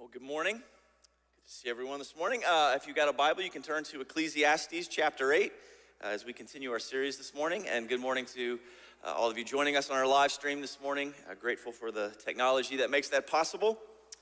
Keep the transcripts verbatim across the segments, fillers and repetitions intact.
Well, good morning. Good to see everyone this morning. Uh, if you got a Bible, you can turn to Ecclesiastes chapter eight uh, as we continue our series this morning. And good morning to uh, all of you joining us on our live stream this morning. Uh, grateful for the technology that makes that possible.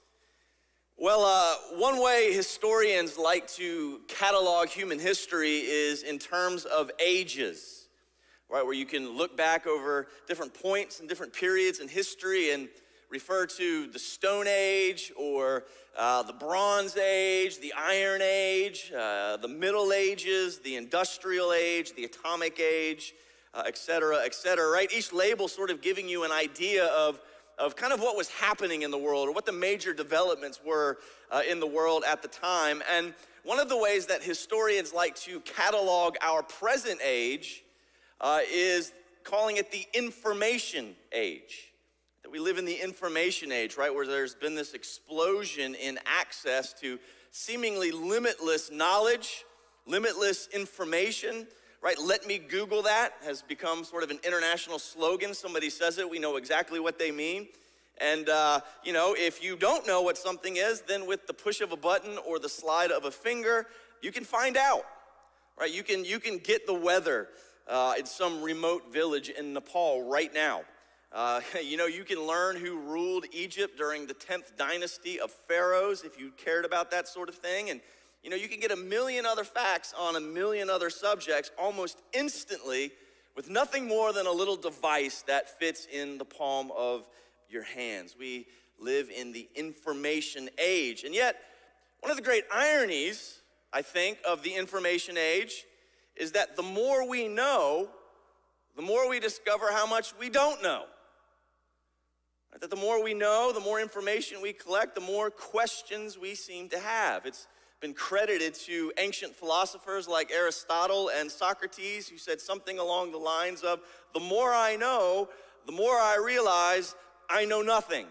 Well, uh, one way historians like to catalog human history is in terms of ages, right? Where you can look back over different points and different periods in history and refer to the Stone Age or uh, the Bronze Age, the Iron Age, uh, the Middle Ages, the Industrial Age, the Atomic Age, uh, et cetera, et cetera, right? Each label sort of giving you an idea of, of kind of what was happening in the world or what the major developments were uh, in the world at the time. And one of the ways that historians like to catalog our present age uh, is calling it the information age. That we live in the information age, right, where there's been this explosion in access to seemingly limitless knowledge, limitless information, right? Let me Google that has become sort of an international slogan. Somebody says it, we know exactly what they mean. And, uh, you know, if you don't know what something is, then with the push of a button or the slide of a finger, you can find out, right? You can, you can get the weather uh, in some remote village in Nepal right now. Uh, you know, you can learn who ruled Egypt during the tenth dynasty of pharaohs if you cared about that sort of thing. And, you know, you can get a million other facts on a million other subjects almost instantly with nothing more than a little device that fits in the palm of your hands. We live in the information age. And yet, one of the great ironies, I think, of the information age is that the more we know, the more we discover how much we don't know. That the more we know, the more information we collect, the more questions we seem to have. It's been credited to ancient philosophers like Aristotle and Socrates who said something along the lines of, the more I know, the more I realize I know nothing.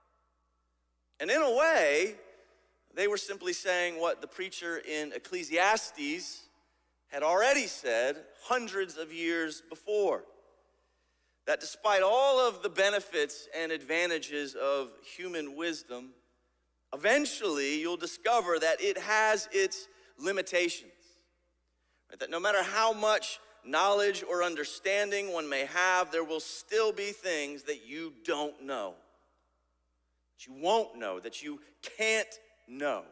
And in a way, they were simply saying what the preacher in Ecclesiastes had already said hundreds of years before. That despite all of the benefits and advantages of human wisdom, eventually you'll discover that it has its limitations. Right? That no matter how much knowledge or understanding one may have, there will still be things that you don't know, that you won't know, that you can't know.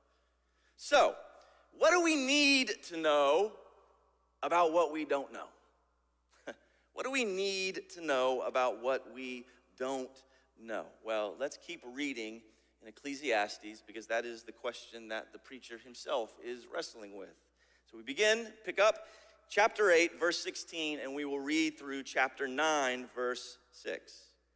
So, what do we need to know about what we don't know? What do we need to know about what we don't know? Well, let's keep reading in Ecclesiastes because that is the question that the preacher himself is wrestling with. So we begin, pick up chapter eight, verse sixteen, and we will read through chapter nine, verse six.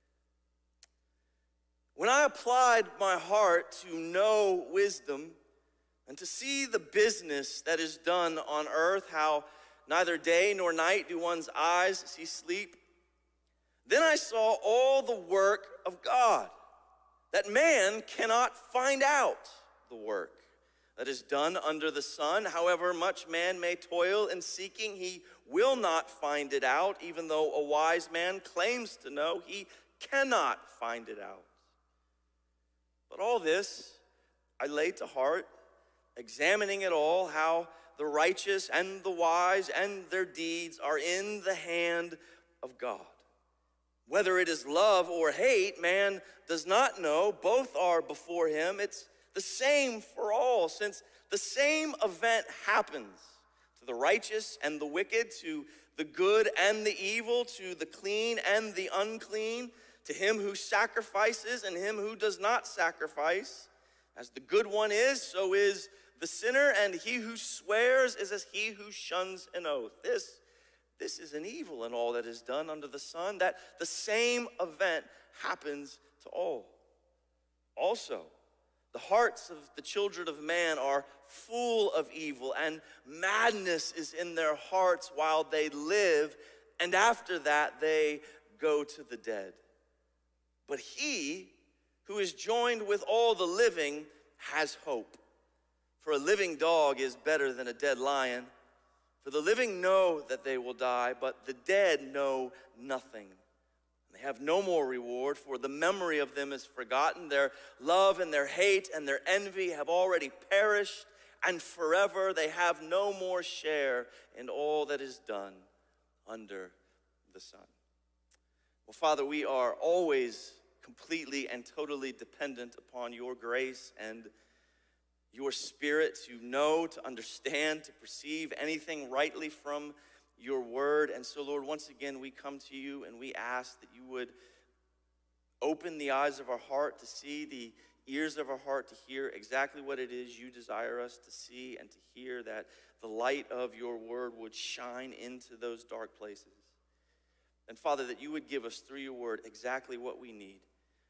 When I applied my heart to know wisdom and to see the business that is done on earth, how neither day nor night do one's eyes see sleep, then I saw all the work of God, that man cannot find out the work that is done under the sun. However much man may toil in seeking, he will not find it out. Even though a wise man claims to know, he cannot find it out. But all this I laid to heart, examining it all, how the righteous and the wise and their deeds are in the hand of God. Whether it is love or hate, man does not know. Both are before him. It's the same for all, since the same event happens to the righteous and the wicked, to the good and the evil, to the clean and the unclean, to him who sacrifices and him who does not sacrifice. As the good one is, so is the sinner, and he who swears is as he who shuns an oath. This, this is an evil in all that is done under the sun, that the same event happens to all. Also, the hearts of the children of man are full of evil, and madness is in their hearts while they live, and after that they go to the dead. But he who is joined with all the living has hope. For a living dog is better than a dead lion. For the living know that they will die, but the dead know nothing, They have no more reward, for the memory of them is forgotten. Their love and their hate and their envy have already perished, and forever they have no more share in all that is done under the sun. Well, Father, we are always completely and totally dependent upon your grace and your Spirit to know, to understand, to perceive anything rightly from your word. And so, Lord, once again, we come to you and we ask that you would open the eyes of our heart to see, the ears of our heart to hear exactly what it is you desire us to see and to hear, that the light of your word would shine into those dark places. And Father, that you would give us through your word exactly what we need.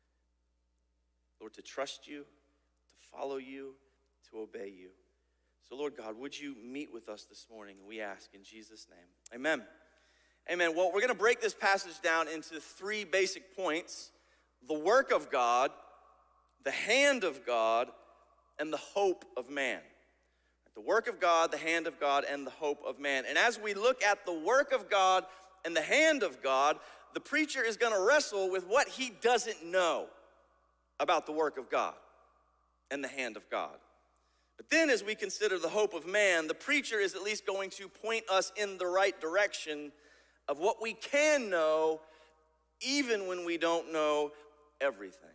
Lord, to trust you, to follow you, to obey you. So Lord God, would you meet with us this morning? We ask in Jesus' name. Amen. Amen. Well, we're going to break this passage down into three basic points: the work of God, the hand of God, and the hope of man. The work of God, the hand of God, and the hope of man. And as we look at the work of God and the hand of God, the preacher is going to wrestle with what he doesn't know about the work of God and the hand of God. But then as we consider the hope of man, the preacher is at least going to point us in the right direction of what we can know even when we don't know everything.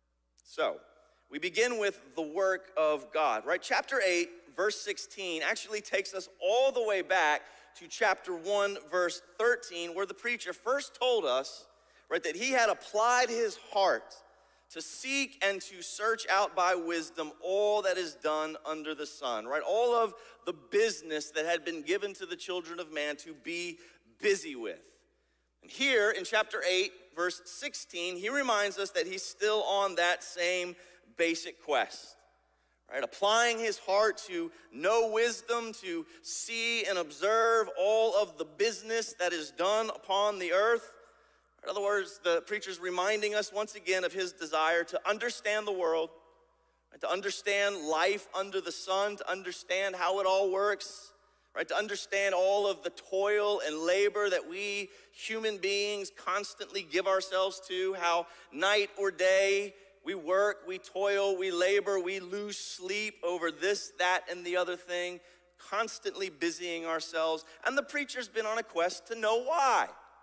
So, we begin with the work of God, right? Chapter eight, verse sixteen actually takes us all the way back to chapter one, verse thirteen, where the preacher first told us, right, that he had applied his heart to seek and to search out by wisdom all that is done under the sun, right? All of the business that had been given to the children of man to be busy with. And here in chapter eight, verse sixteen, he reminds us that he's still on that same basic quest, right? Applying his heart to know wisdom, to see and observe all of the business that is done upon the earth. In other words, the preacher's reminding us once again of his desire to understand the world, right? To understand life under the sun, to understand how it all works, right? To understand all of the toil and labor that we human beings constantly give ourselves to, how night or day we work, we toil, we labor, we lose sleep over this, that, and the other thing, constantly busying ourselves. And the preacher's been on a quest to know why,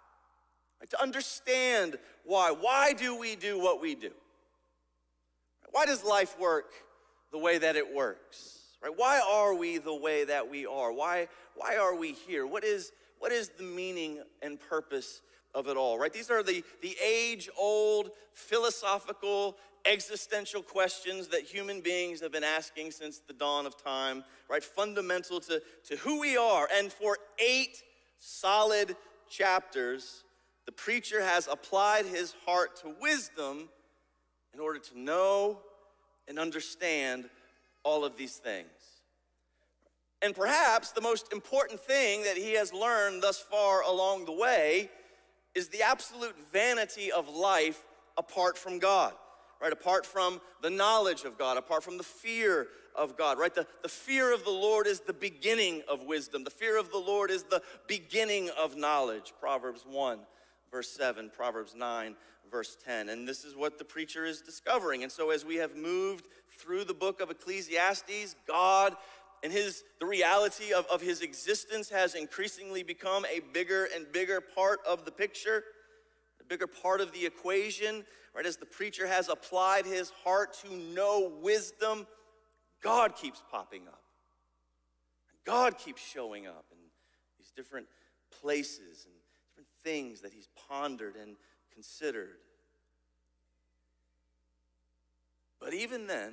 right? To understand why. Why do we do what we do? Why does life work the way that it works? Right? Why are we the way that we are? Why, why are we here? What is, what is the meaning and purpose of it all, right? These are the, the age-old, philosophical, existential questions that human beings have been asking since the dawn of time, right? Fundamental to, to who we are. And for eight solid chapters, the preacher has applied his heart to wisdom in order to know and understand all of these things. And perhaps the most important thing that he has learned thus far along the way is the absolute vanity of life apart from God, right? Apart from the knowledge of God, apart from the fear of God, right? The, the fear of the Lord is the beginning of wisdom. The fear of the Lord is the beginning of knowledge. Proverbs one, verse seven, Proverbs nine, verse ten. And this is what the preacher is discovering. And so as we have moved through the book of Ecclesiastes, God and his the reality of, of his existence has increasingly become a bigger and bigger part of the picture, a bigger part of the equation, right? As the preacher has applied his heart to know wisdom, God keeps popping up. God keeps showing up in these different places and different things that he's pondered and considered. But even then,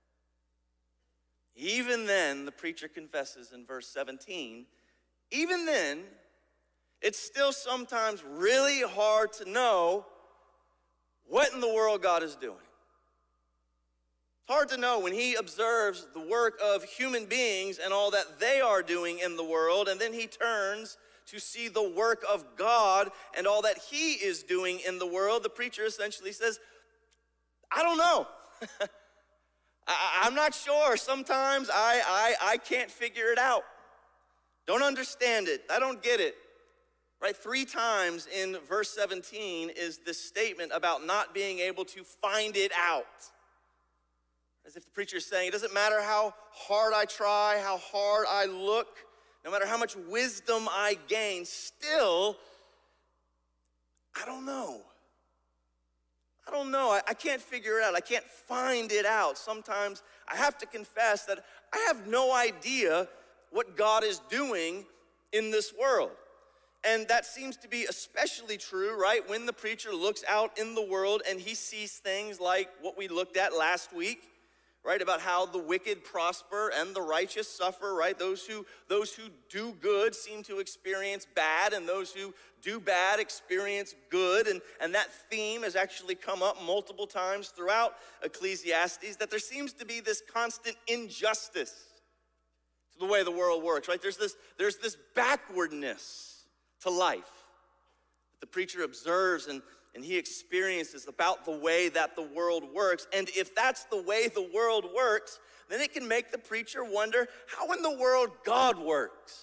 even then, the preacher confesses in verse seventeen, even then, it's still sometimes really hard to know what in the world God is doing. It's hard to know when he observes the work of human beings and all that they are doing in the world, and then he turns to see the work of God and all that he is doing in the world. The preacher essentially says, I don't know. I, I'm not sure. Sometimes I, I, I can't figure it out. Don't understand it. I don't get it. Right, three times in verse seventeen is this statement about not being able to find it out. As if the preacher is saying, it doesn't matter how hard I try, how hard I look, no matter how much wisdom I gain, still, I don't know. I don't know. I, I can't figure it out. I can't find it out. Sometimes I have to confess that I have no idea what God is doing in this world. And that seems to be especially true, right, when the preacher looks out in the world and he sees things like what we looked at last week, right, about how the wicked prosper and the righteous suffer, right? Those who, those who do good seem to experience bad, and those who do bad experience good. And, and that theme has actually come up multiple times throughout Ecclesiastes, that there seems to be this constant injustice to the way the world works, right? There's this, there's this backwardness to life that the preacher observes and, and he experiences about the way that the world works. And if that's the way the world works, then it can make the preacher wonder how in the world God works.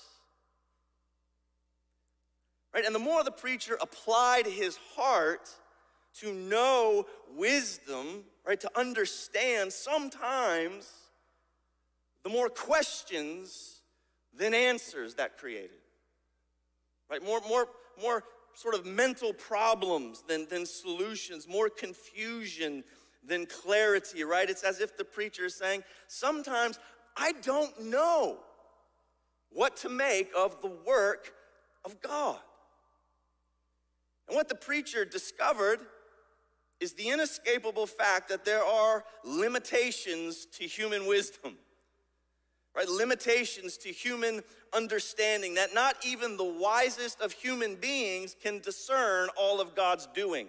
Right? And the more the preacher applied his heart to know wisdom, right, to understand, sometimes the more questions than answers that created. Right, more, more, more sort of mental problems than, than solutions, more confusion than clarity, right? It's as if the preacher is saying, sometimes I don't know what to make of the work of God. And what the preacher discovered is the inescapable fact that there are limitations to human wisdom. Right, limitations to human understanding, that not even the wisest of human beings can discern all of God's doings.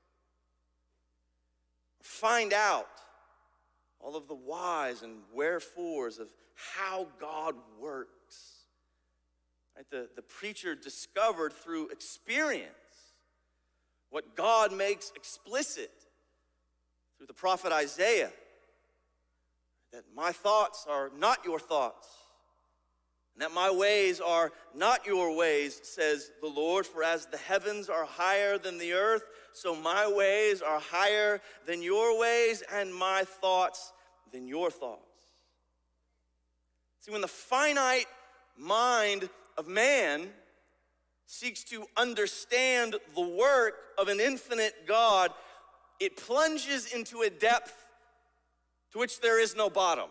Find out all of the whys and wherefores of how God works. Right, the, the preacher discovered through experience what God makes explicit through the prophet Isaiah. That my thoughts are not your thoughts, and that my ways are not your ways, says the Lord. For as the heavens are higher than the earth, so my ways are higher than your ways, and my thoughts than your thoughts. See, when the finite mind of man seeks to understand the work of an infinite God, it plunges into a depth to which there is no bottom.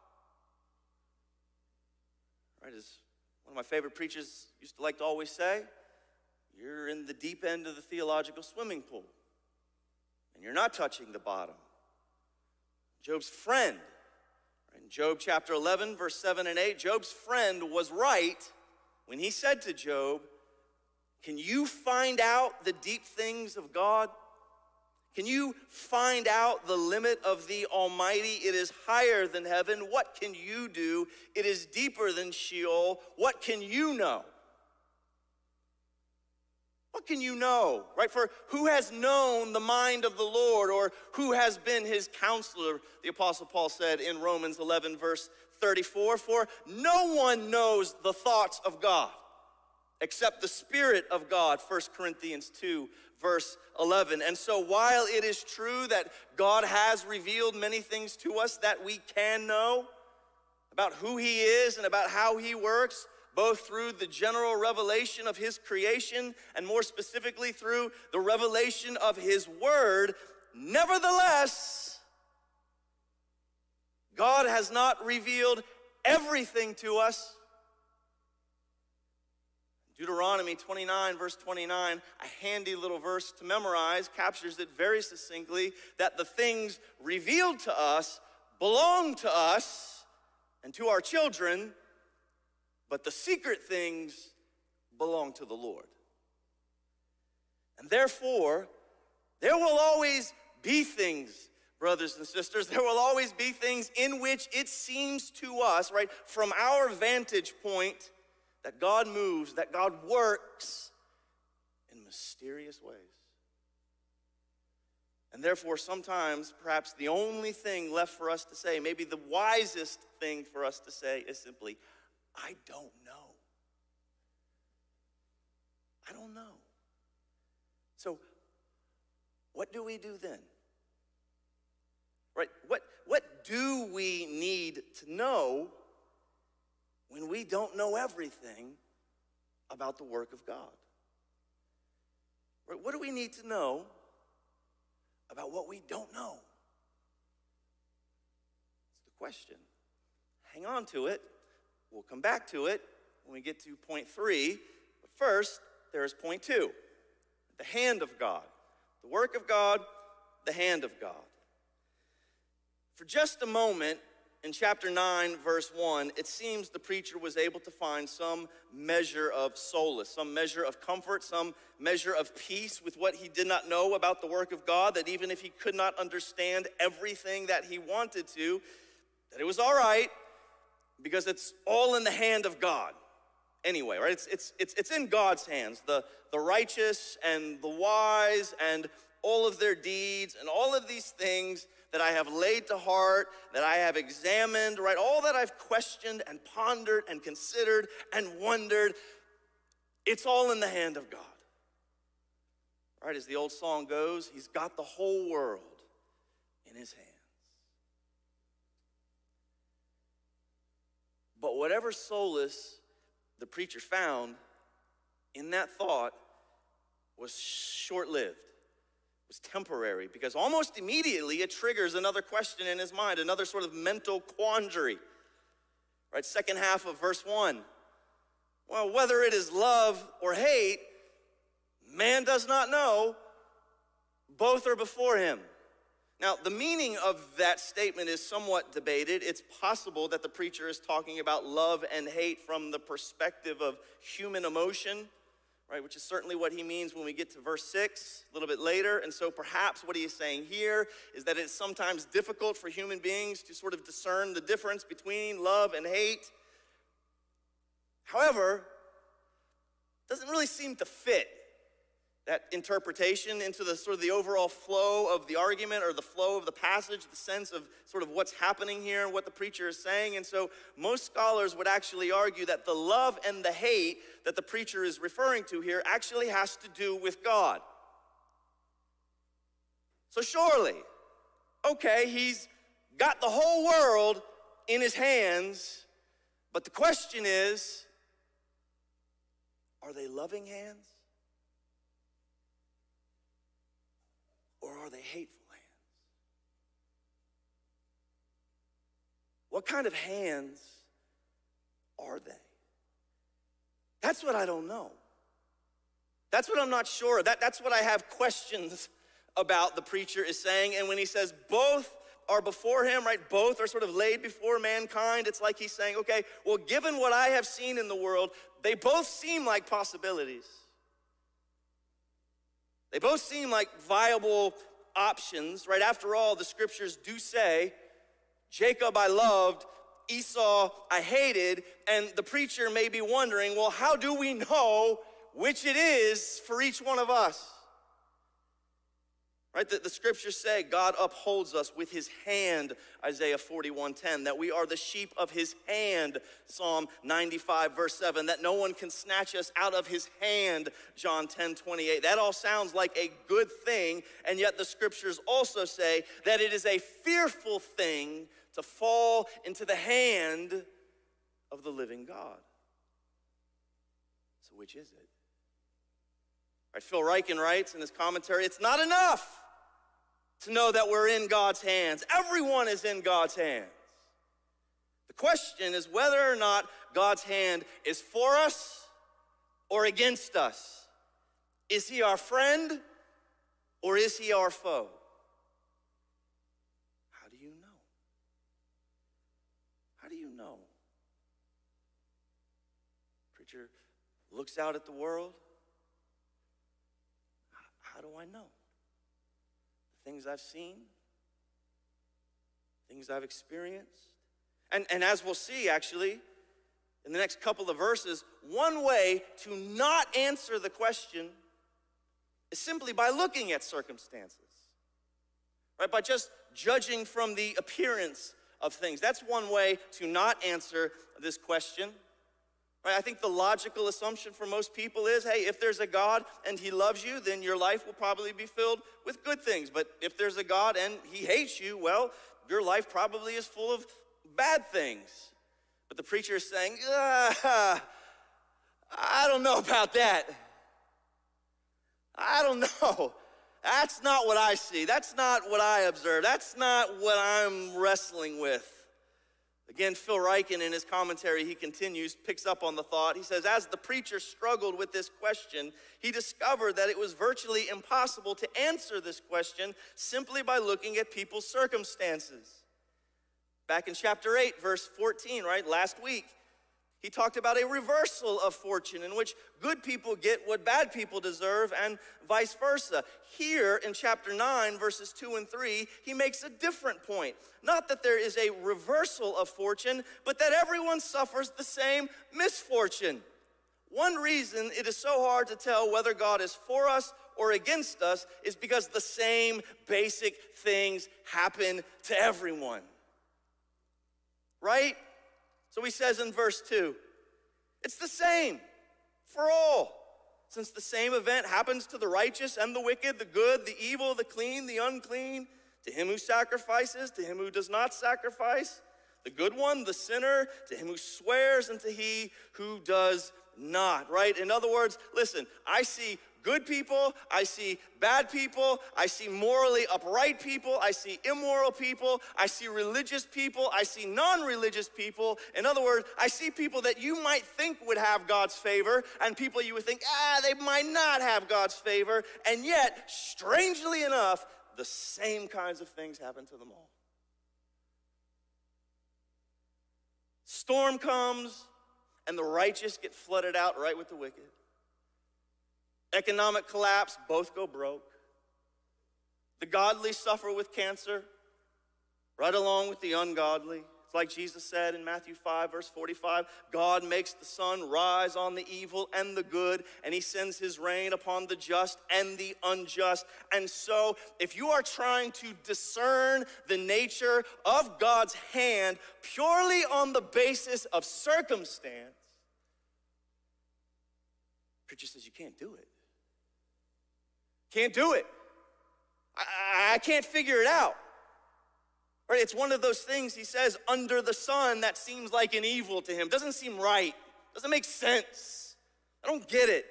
Right, as one of my favorite preachers used to like to always say, you're in the deep end of the theological swimming pool, and you're not touching the bottom. Job's friend, right, in Job chapter eleven, verse seven and eight, Job's friend was right when he said to Job, can you find out the deep things of God? Can you find out the limit of the Almighty? It is higher than heaven. What can you do? It is deeper than Sheol. What can you know? What can you know, right? For who has known the mind of the Lord, or who has been his counselor? The Apostle Paul said in Romans eleven, verse thirty-four, for no one knows the thoughts of God except the Spirit of God, First Corinthians two, verse eleven. And so while it is true that God has revealed many things to us that we can know about who he is and about how he works, both through the general revelation of his creation and more specifically through the revelation of his word, nevertheless, God has not revealed everything to us. Deuteronomy twenty-nine, verse twenty-nine, a handy little verse to memorize, captures it very succinctly, that the things revealed to us belong to us and to our children, but the secret things belong to the Lord. And therefore, there will always be things, brothers and sisters, there will always be things in which it seems to us, right, from our vantage point, that God moves, that God works in mysterious ways. And therefore, sometimes, perhaps the only thing left for us to say, maybe the wisest thing for us to say, is simply, I don't know. I don't know. So what do we do then? Right? What, what do we need to know when we don't know everything about the work of God? Right? What do we need to know about what we don't know? It's the question. Hang on to it. We'll come back to it when we get to point three. But first, there's point two. The hand of God. The work of God, the hand of God. For just a moment, in chapter nine, verse one, it seems the preacher was able to find some measure of solace, some measure of comfort, some measure of peace with what he did not know about the work of God, that even if he could not understand everything that he wanted to, that it was all right, because it's all in the hand of God. Anyway, right? It's, it's, it's, it's in God's hands, the, the righteous and the wise and all of their deeds and all of these things that I have laid to heart, that I have examined, right? All that I've questioned and pondered and considered and wondered, it's all in the hand of God. Right, as the old song goes, he's got the whole world in his hands. But whatever solace the preacher found in that thought was short-lived. Was temporary, because almost immediately it triggers another question in his mind, another sort of mental quandary. Right, second half of verse one. Well, whether it is love or hate, man does not know. Both are before him. Now, the meaning of that statement is somewhat debated. It's possible that the preacher is talking about love and hate from the perspective of human emotion, right, which is certainly what he means when we get to verse six, a little bit later. And so perhaps what he is saying here is that it's sometimes difficult for human beings to sort of discern the difference between love and hate. However, it doesn't really seem to fit that interpretation into the sort of the overall flow of the argument or the flow of the passage, the sense of sort of what's happening here and what the preacher is saying. And so most scholars would actually argue that the love and the hate that the preacher is referring to here actually has to do with God. So surely, okay, he's got the whole world in his hands, but the question is, are they loving hands? Or are they hateful hands? What kind of hands are they? That's what I don't know. That's what I'm not sure of. That, that's what I have questions about, the preacher is saying. And when he says both are before him, right, both are sort of laid before mankind, it's like he's saying, okay, well, given what I have seen in the world, they both seem like possibilities. They both seem like viable options, right? After all, the scriptures do say, Jacob I loved, Esau I hated, and the preacher may be wondering, well, how do we know which it is for each one of us? Right? The, the scriptures say God upholds us with his hand, Isaiah forty-one ten, that we are the sheep of his hand, Psalm ninety-five verse seven, that no one can snatch us out of his hand, John ten twenty-eight. That all sounds like a good thing, and yet the scriptures also say that it is a fearful thing to fall into the hand of the living God. So which is it? Right, Phil Ryken writes in his commentary, it's not enough to know that we're in God's hands. Everyone is in God's hands. The question is whether or not God's hand is for us or against us. Is he our friend or is he our foe? How do you know? How do you know? Preacher looks out at the world. How do I know? The things I've seen, things I've experienced. And, and as we'll see, actually, in the next couple of verses, one way to not answer the question is simply by looking at circumstances, right? By just judging from the appearance of things. That's one way to not answer this question. Right? I think the logical assumption for most people is, hey, if there's a God and he loves you, then your life will probably be filled with good things. But if there's a God and he hates you, well, your life probably is full of bad things. But the preacher is saying, ah, I don't know about that. I don't know. That's not what I see. That's not what I observe. That's not what I'm wrestling with. Again, Phil Ryken, in his commentary, he continues, picks up on the thought. He says, as the preacher struggled with this question, he discovered that it was virtually impossible to answer this question simply by looking at people's circumstances. Back in chapter eight, verse fourteen, right, last week, he talked about a reversal of fortune in which good people get what bad people deserve and vice versa. Here in chapter nine, verses two and three, he makes a different point. Not that there is a reversal of fortune, but that everyone suffers the same misfortune. One reason it is so hard to tell whether God is for us or against us is because the same basic things happen to everyone. Right? So he says in verse two, it's the same for all. Since the same event happens to the righteous and the wicked, the good, the evil, the clean, the unclean, to him who sacrifices, to him who does not sacrifice, the good one, the sinner, to him who swears, and to he who does not, right? In other words, listen, I see good people, I see bad people, I see morally upright people, I see immoral people, I see religious people, I see non-religious people. In other words, I see people that you might think would have God's favor and people you would think, ah, they might not have God's favor. And yet, strangely enough, the same kinds of things happen to them all. Storm comes and the righteous get flooded out right with the wicked. Economic collapse, both go broke. The godly suffer with cancer, right along with the ungodly. It's like Jesus said in Matthew five, verse forty-five, God makes the sun rise on the evil and the good, and he sends his rain upon the just and the unjust. And so, if you are trying to discern the nature of God's hand purely on the basis of circumstance, preacher says you can't do it. Can't do it. I, I can't figure it out. Right? It's one of those things, he says, under the sun that seems like an evil to him. Doesn't seem right. Doesn't make sense. I don't get it.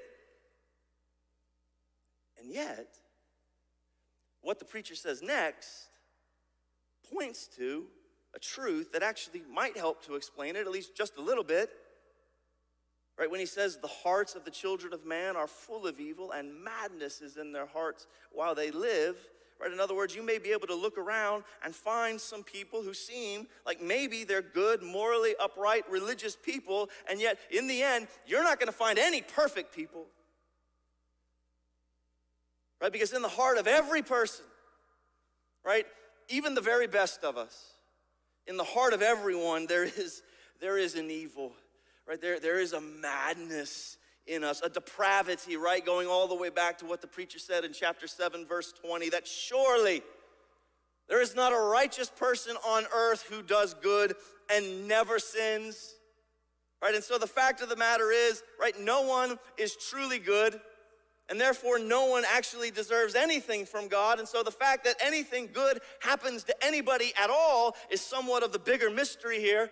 And yet, what the preacher says next points to a truth that actually might help to explain it, at least just a little bit. Right, when he says the hearts of the children of man are full of evil and madness is in their hearts while they live. Right, in other words, you may be able to look around and find some people who seem like maybe they're good, morally upright, religious people, and yet in the end, you're not going to find any perfect people. Right, because in the heart of every person, right, even the very best of us, in the heart of everyone, there is, there is an evil. Right, there, there is a madness in us, a depravity, right, going all the way back to what the preacher said in chapter seven, verse twenty, that surely there is not a righteous person on earth who does good and never sins. Right, and so the fact of the matter is, right, no one is truly good, and therefore no one actually deserves anything from God. And so the fact that anything good happens to anybody at all is somewhat of the bigger mystery here.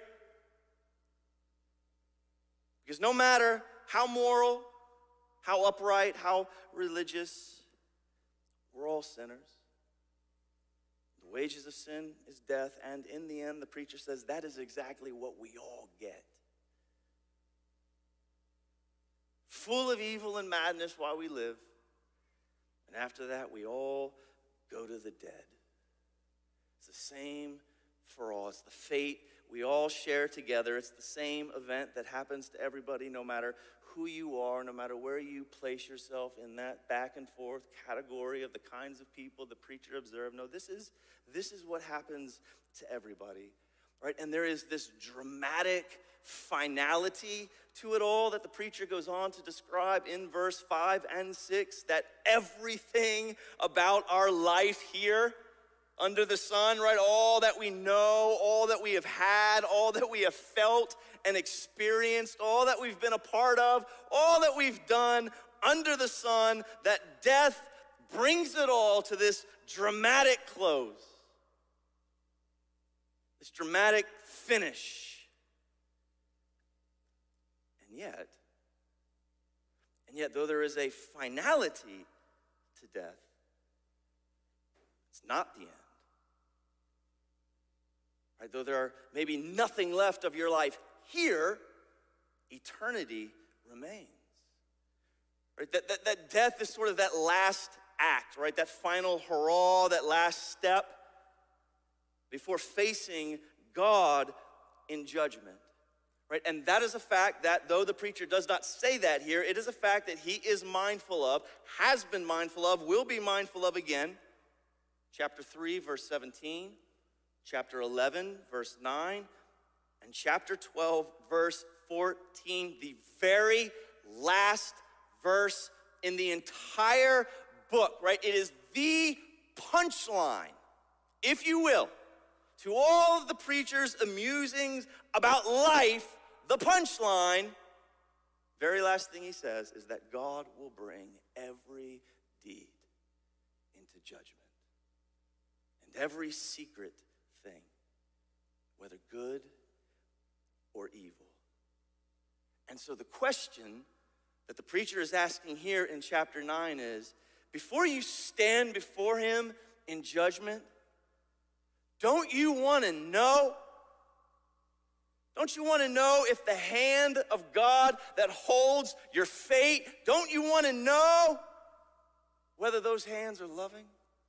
Because no matter how moral, how upright, how religious, we're all sinners. The wages of sin is death, and in the end, the preacher says that is exactly what we all get. Full of evil and madness while we live, and after that, we all go to the dead. It's the same for all. It's the fate we all share together. It's the same event that happens to everybody, no matter who you are, no matter where you place yourself in that back and forth category of the kinds of people the preacher observed. No, this is, this is what happens to everybody, right? And there is this dramatic finality to it all that the preacher goes on to describe in verse five and six, that everything about our life here under the sun, right? All that we know, all that we have had, all that we have felt and experienced, all that we've been a part of, all that we've done under the sun, that death brings it all to this dramatic close, this dramatic finish. And yet, and yet, though there is a finality to death, it's not the end. Right? Though there are maybe nothing left of your life here, eternity remains. Right? That, that, that death is sort of that last act, right? That final hurrah, that last step before facing God in judgment. Right? And that is a fact that, though the preacher does not say that here, it is a fact that he is mindful of, has been mindful of, will be mindful of again. Chapter three, verse seventeen, chapter eleven, verse nine, and chapter twelve, verse fourteen, the very last verse in the entire book, right? It is the punchline, if you will, to all of the preacher's amusings about life. The punchline, very last thing he says, is that God will bring every deed into judgment. And every secret thing, whether good or evil. And so the question that the preacher is asking here in chapter nine is, before you stand before him in judgment, don't you want to know? Don't you want to know if the hand of God that holds your fate, don't you want to know whether those hands are loving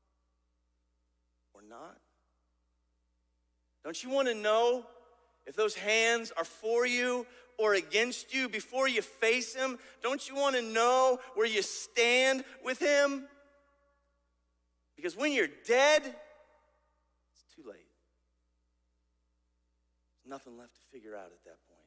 or not? Don't you want to know if those hands are for you or against you before you face him? Don't you want to know where you stand with him? Because when you're dead, it's too late. There's nothing left to figure out at that point.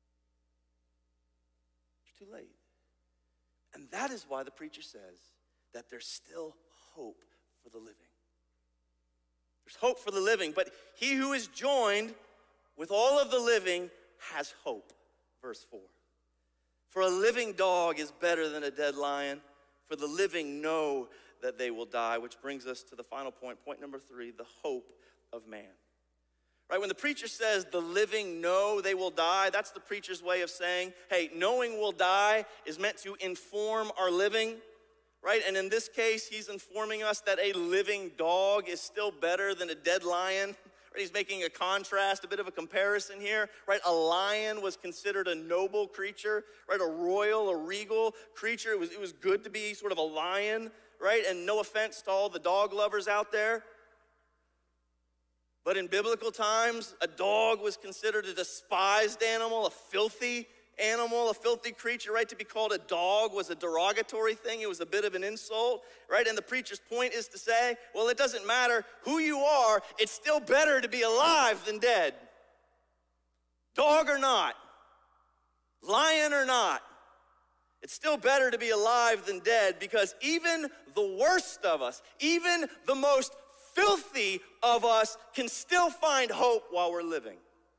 It's too late. And that is why the preacher says that there's still hope for the living. There's hope for the living, but he who is joined with all of the living has hope. Verse four. For a living dog is better than a dead lion, for the living know that they will die, which brings us to the final point, point number three, the hope of man. Right, when the preacher says the living know they will die, that's the preacher's way of saying, hey, knowing we'll die is meant to inform our living, right? And in this case, he's informing us that a living dog is still better than a dead lion. Right? He's making a contrast, a bit of a comparison here, right? A lion was considered a noble creature, right? A royal, a regal creature. It was, it was good to be sort of a lion, right? And no offense to all the dog lovers out there, but in biblical times, a dog was considered a despised animal, a filthy animal, a filthy creature, right? To be called a dog was a derogatory thing. It was a bit of an insult, right? And the preacher's point is to say, well, it doesn't matter who you are, it's still better to be alive than dead. Dog or not, lion or not, it's still better to be alive than dead, because even the worst of us, even the most filthy of us can still find hope while we're living.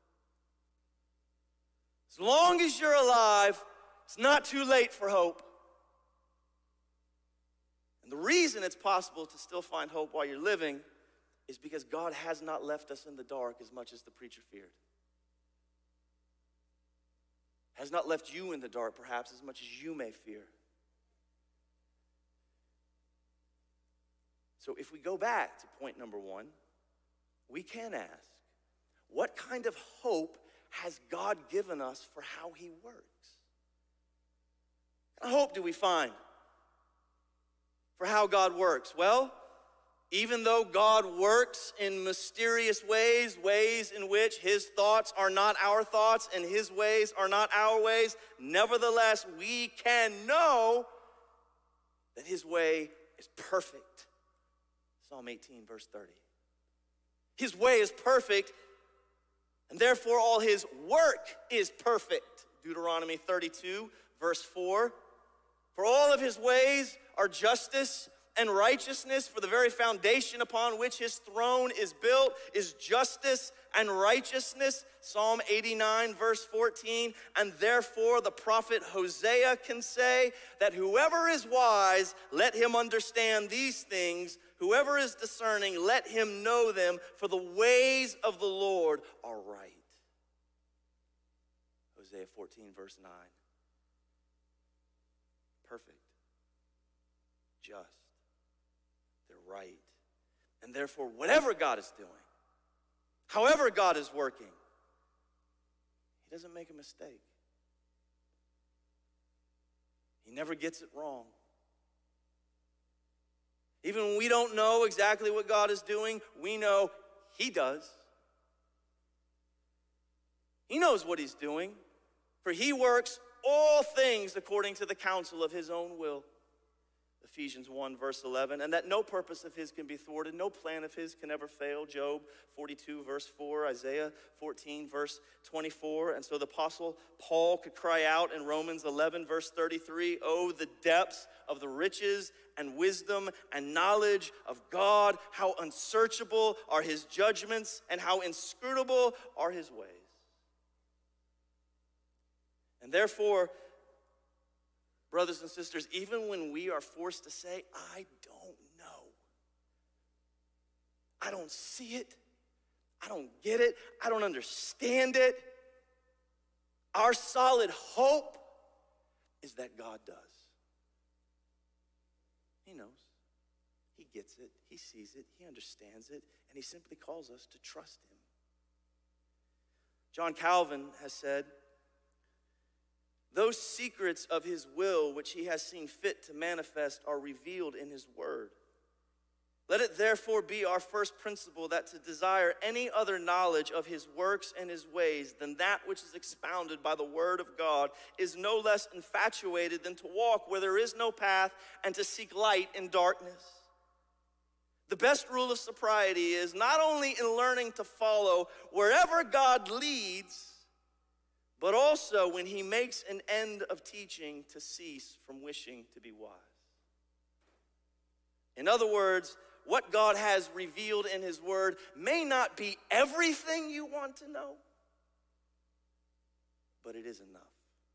As long as you're alive, it's not too late for hope. And the reason it's possible to still find hope while you're living is because God has not left us in the dark as much as the preacher feared. Has not left you in the dark perhaps as much as you may fear. So if we go back to point number one, we can ask, what kind of hope has God given us for how he works? What hope do we find for how God works? Well, even though God works in mysterious ways, ways in which his thoughts are not our thoughts and his ways are not our ways, nevertheless, we can know that his way is perfect. Psalm eighteen, verse thirty. His way is perfect, and therefore all his work is perfect. Deuteronomy thirty-two, verse four. For all of his ways are justice and righteousness, for the very foundation upon which his throne is built is justice and righteousness. Psalm eighty-nine, verse fourteen. And therefore the prophet Hosea can say that whoever is wise, let him understand these things. Whoever is discerning, let him know them, for the ways of the Lord are right. Hosea fourteen, verse nine. Perfect, just, they're right. And therefore, whatever God is doing, however God is working, he doesn't make a mistake. He never gets it wrong. Even when we don't know exactly what God is doing, we know he does. He knows what he's doing, for he works all things according to the counsel of his own will. Ephesians one, verse eleven, and that no purpose of his can be thwarted, no plan of his can ever fail. Job forty-two, verse four, Isaiah fourteen, verse twenty-four. And so the apostle Paul could cry out in Romans eleven, verse thirty-three, oh, the depths of the riches and wisdom and knowledge of God, how unsearchable are his judgments and how inscrutable are his ways. And therefore, brothers and sisters, even when we are forced to say, I don't know, I don't see it, I don't get it, I don't understand it, our solid hope is that God does. He knows, he gets it, he sees it, he understands it, and he simply calls us to trust him. John Calvin has said, those secrets of his will which he has seen fit to manifest are revealed in his word. Let it therefore be our first principle that to desire any other knowledge of his works and his ways than that which is expounded by the word of God is no less infatuated than to walk where there is no path and to seek light in darkness. The best rule of sobriety is not only in learning to follow wherever God leads, but also when he makes an end of teaching to cease from wishing to be wise. In other words, what God has revealed in his word may not be everything you want to know, but it is enough.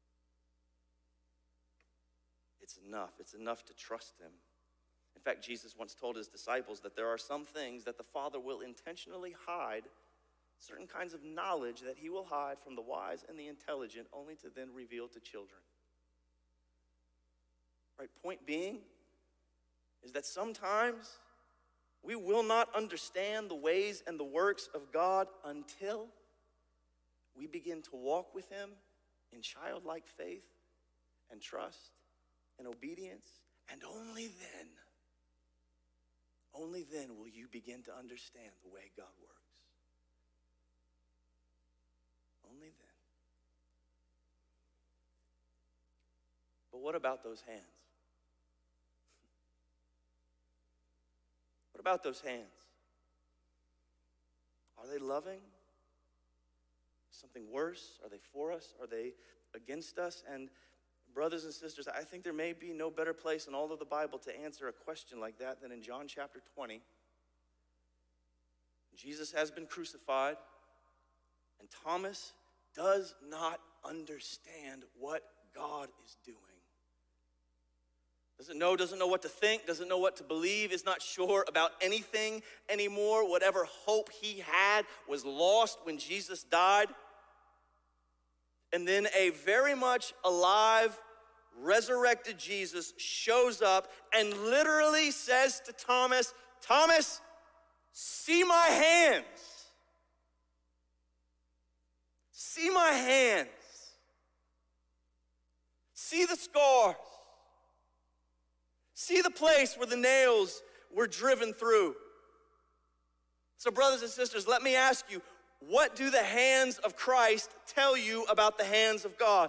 It's enough. It's enough to trust him. In fact, Jesus once told his disciples that there are some things that the Father will intentionally hide, certain kinds of knowledge that he will hide from the wise and the intelligent, only to then reveal to children. Right? Point being is that sometimes we will not understand the ways and the works of God until we begin to walk with him in childlike faith and trust and obedience. And only then, only then will you begin to understand the way God works. Only then. But what about those hands? What about those hands? Are they loving? Something worse? Are they for us? Are they against us? And brothers and sisters, I think there may be no better place in all of the Bible to answer a question like that than in John chapter twenty. Jesus has been crucified, and Thomas does not understand what God is doing. Doesn't know, doesn't know what to think, doesn't know what to believe, is not sure about anything anymore. Whatever hope he had was lost when Jesus died. And then a very much alive, resurrected Jesus shows up and literally says to Thomas, Thomas, see my hands. See my hands. See the scars. See the place where the nails were driven through. So brothers and sisters, let me ask you, what do the hands of Christ tell you about the hands of God?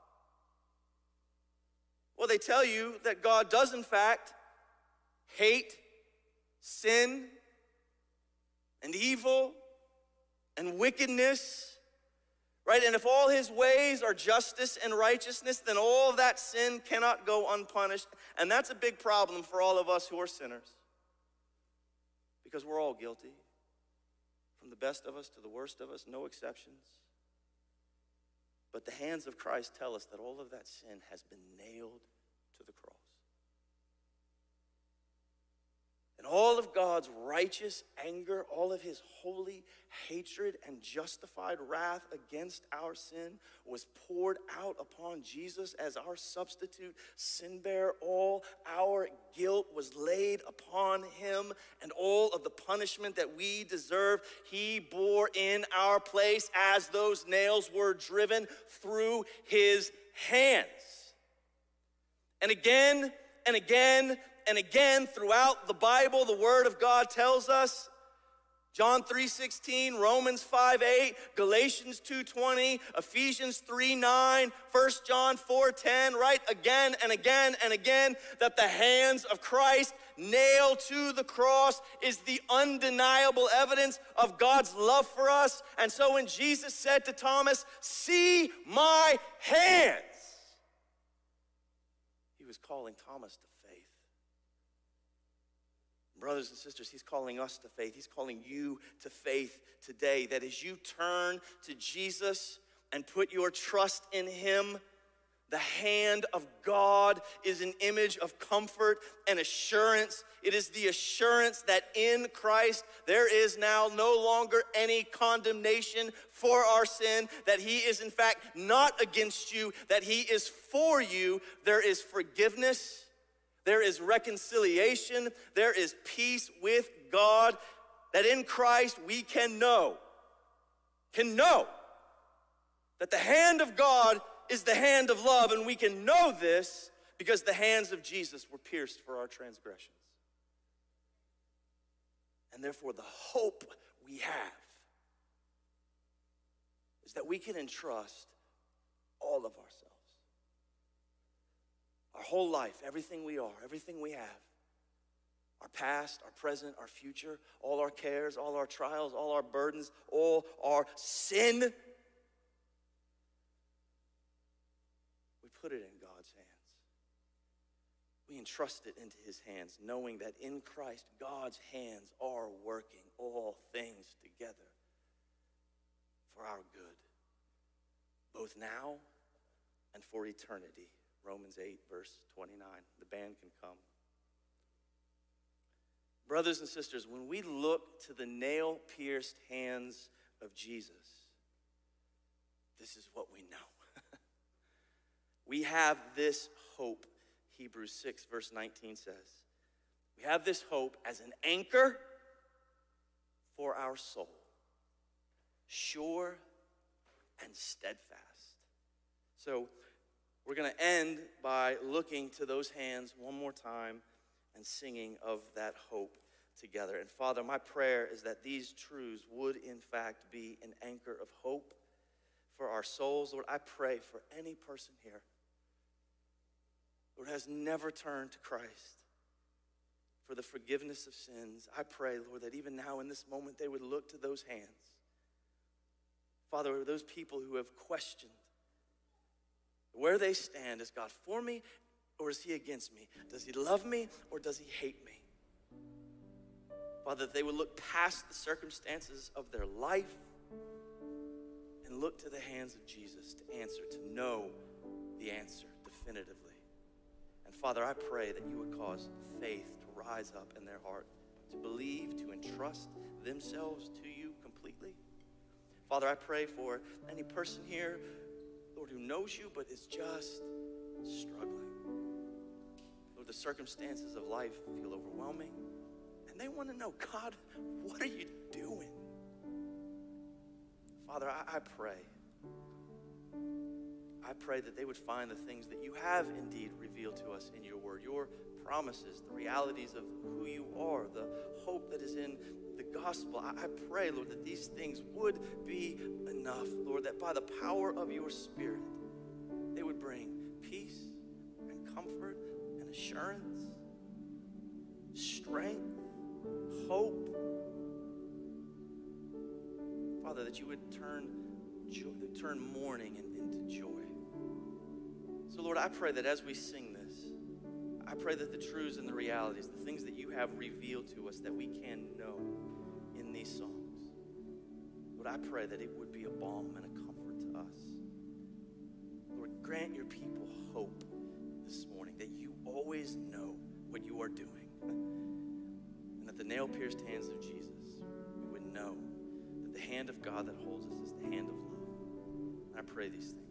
Well, they tell you that God does in fact hate sin and evil and wickedness. right? And if all his ways are justice and righteousness, then all of that sin cannot go unpunished. And that's a big problem for all of us who are sinners, because we're all guilty, from the best of us to the worst of us, no exceptions. But the hands of Christ tell us that all of that sin has been nailed to the cross. And all of God's righteous anger, all of his holy hatred and justified wrath against our sin was poured out upon Jesus as our substitute sin bearer. All our guilt was laid upon him, and all of the punishment that we deserve, he bore in our place as those nails were driven through his hands. And again and again and again throughout the Bible, the Word of God tells us, John three sixteen, Romans five eight, Galatians two twenty, Ephesians three nine, First John four ten, right? Again and again and again, that the hands of Christ nailed to the cross is the undeniable evidence of God's love for us. And so when Jesus said to Thomas, "See my hands," he was calling Thomas to faith. Brothers and sisters, he's calling us to faith. He's calling you to faith today, that as you turn to Jesus and put your trust in him, the hand of God is an image of comfort and assurance. It is the assurance that in Christ there is now no longer any condemnation for our sin, that he is in fact not against you, that he is for you. There is forgiveness. There is reconciliation. There is peace with God, that in Christ we can know, can know that the hand of God is the hand of love, and we can know this because the hands of Jesus were pierced for our transgressions. And therefore the hope we have is that we can entrust all of ourselves. Our whole life, everything we are, everything we have, our past, our present, our future, all our cares, all our trials, all our burdens, all our sin, we put it in God's hands. We entrust it into his hands, knowing that in Christ, God's hands are working all things together for our good, both now and for eternity. Romans eight, verse twenty-nine. The band can come. Brothers and sisters, when we look to the nail-pierced hands of Jesus, this is what we know. We have this hope, Hebrews six, verse nineteen says. We have this hope as an anchor for our soul, sure and steadfast. So, we're going to end by looking to those hands one more time and singing of that hope together. And Father, my prayer is that these truths would in fact be an anchor of hope for our souls. Lord, I pray for any person here, Lord, has never turned to Christ for the forgiveness of sins. I pray, Lord, that even now in this moment they would look to those hands. Father, those people who have questioned where they stand. Is God for me or is he against me? Does he love me or does he hate me? Father, that they would look past the circumstances of their life and look to the hands of Jesus to answer, to know the answer definitively. And Father, I pray that you would cause faith to rise up in their heart, to believe, to entrust themselves to you completely. Father, I pray for any person here, Lord, who knows you but is just struggling. Lord, the circumstances of life feel overwhelming, and they want to know, God, what are you doing? Father, I, I pray. I pray that they would find the things that you have indeed revealed to us in your word, your promises, the realities of who you are, the hope that is in the gospel. I, I pray, Lord, that these things would be enough, Lord, that by the power of your Spirit, they would bring peace and comfort and assurance, strength, hope. Father, that you would turn joy, turn mourning into joy. So Lord, I pray that as we sing this, I pray that the truths and the realities, the things that you have revealed to us that we can know in these songs, Lord, I pray that it would be a balm and a comfort to us. Lord, grant your people hope this morning that you always know what you are doing, and that the nail-pierced hands of Jesus, we would know that the hand of God that holds us is the hand of love. And I pray these things